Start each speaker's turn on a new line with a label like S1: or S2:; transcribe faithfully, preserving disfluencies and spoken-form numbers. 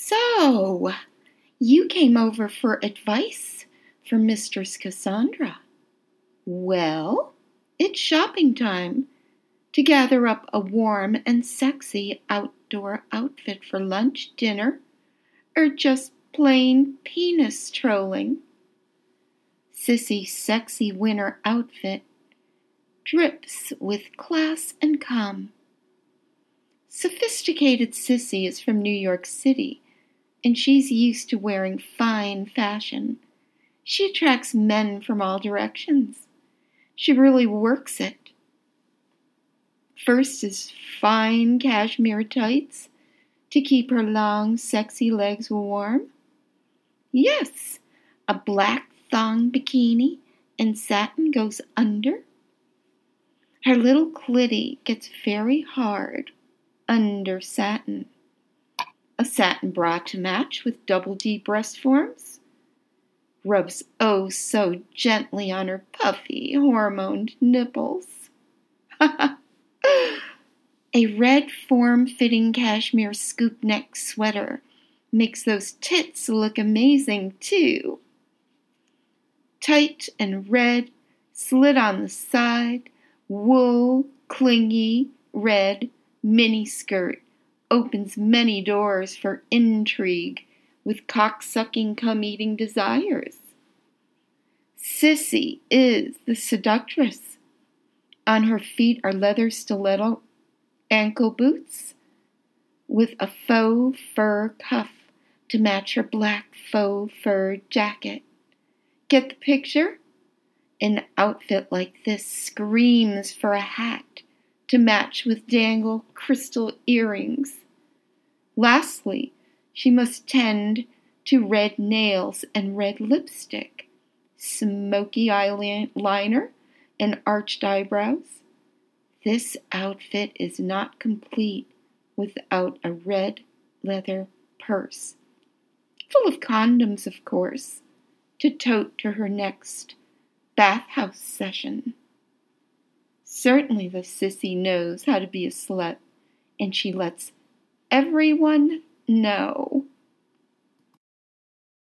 S1: So, you came over for advice from Mistress Cassandra. Well, it's shopping time to gather up a warm and sexy outdoor outfit for lunch, dinner, or just plain penis trolling. Sissy's sexy winter outfit drips with class and calm. Sophisticated Sissy is from New York City, and she's used to wearing fine fashion. She attracts men from all directions. She really works it. First is fine cashmere tights to keep her long, sexy legs warm. Yes, a black thong bikini and satin goes under. Her little clitty gets very hard under satin. A satin bra to match with double D breast forms. Rubs oh so gently on her puffy, hormoned nipples. A red form-fitting cashmere scoop neck sweater makes those tits look amazing too. Tight and red, slit on the side, wool, clingy, red mini skirt opens many doors for intrigue with cock-sucking cum-eating desires. Sissy is the seductress. On her feet are leather stiletto ankle boots with a faux fur cuff to match her black faux fur jacket. Get the picture? An outfit like this screams for a hat to match with dangle crystal earrings. Lastly, she must tend to red nails and red lipstick, smoky eyeliner, and arched eyebrows. This outfit is not complete without a red leather purse, full of condoms, of course, to tote to her next bathhouse session. Certainly the sissy knows how to be a slut, and she lets everyone know.